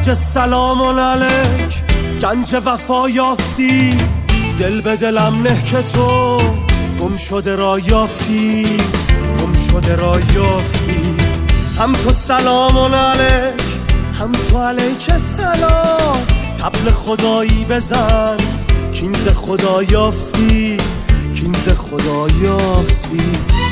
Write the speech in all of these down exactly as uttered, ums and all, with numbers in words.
خواجه سلام علیک، گنج وفا یافتی، دل به دلم نه که تو گم شده را یافتی، گم شده را یافتی. هم تو سلام علیک، هم تو علیک سلام، طبل خدایی بزن کین ز خدا یافتی، کین ز خدا یافتی.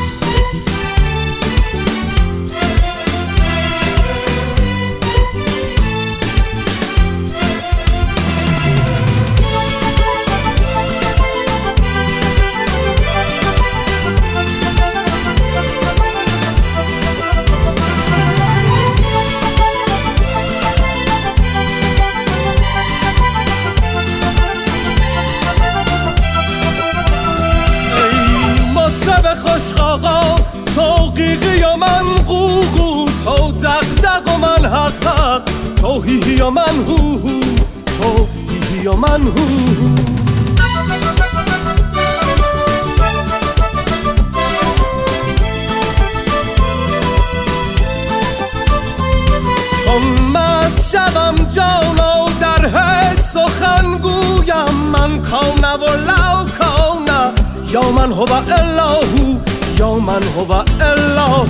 خوشقاقا تو قیقی و من قوقو، تو دقدق و من حق حق، تو هیهی و من هو هو، تو هیهی و من هو هو. چون مست شوم جانا در هیچ سخن گویم، من کانه و لو کانه یا من هو الهو، یا من هو الهو.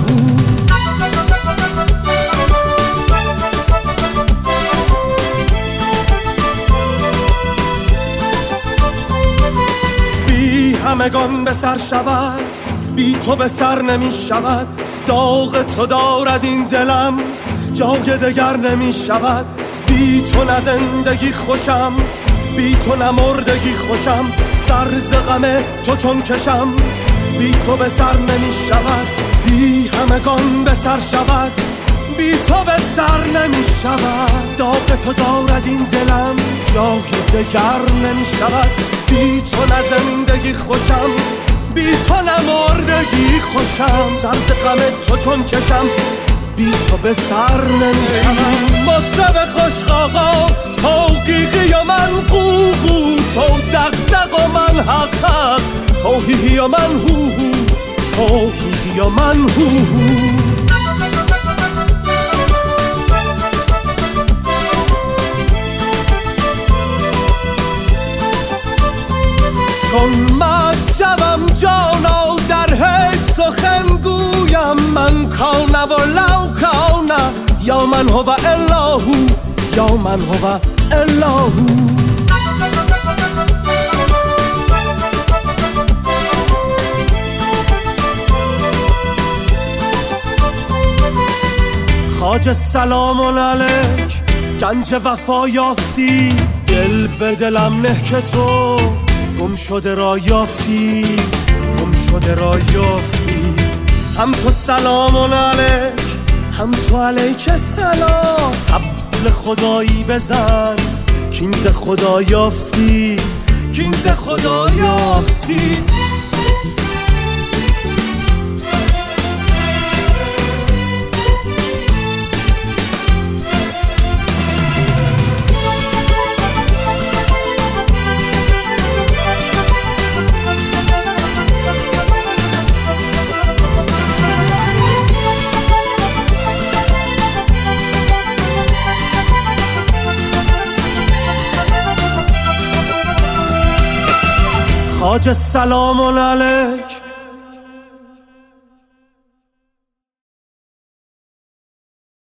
بی همگان به سر شود، بی تو به سر نمی شود، داغ تو دارد این دلم جای دگر نمی شود. بی تو نه زندگی خوشم، بی تو نه مردگی خوشم، سر ز غم تو چون کشم بی تو به سر نمی شود. بی همگان به سر شود، بی تو به سر نمی شود، داغ تو دارد این دلم جای دگر نمی شود. بی تو نه زندگی خوشم، بی تو نه مردگی خوشم، سر ز غم تو چون کشم بی تو به سر نمی شود. مطرب خوشقاقا تو قیقی و من قوقو، تو دقدق و من حق حق، تو هیهی و من هو هو، تو هیهی و من هو هو. چون مست شوم جانا در هیچ سخن گویم، من کانه و لو کانه یا من هو الهو، یا من هو الهو. خواجه سلام علیک، گنج وفا یافتی، دل به دلم نه که تو گم شده را یافتی، گم شده را یافتی. هم تو سلام علیک، هم تو علیک سلام، طبل خدایی بزن کین ز خدا یافتی، کین ز خدا یافتی. خواجه سلام علیک،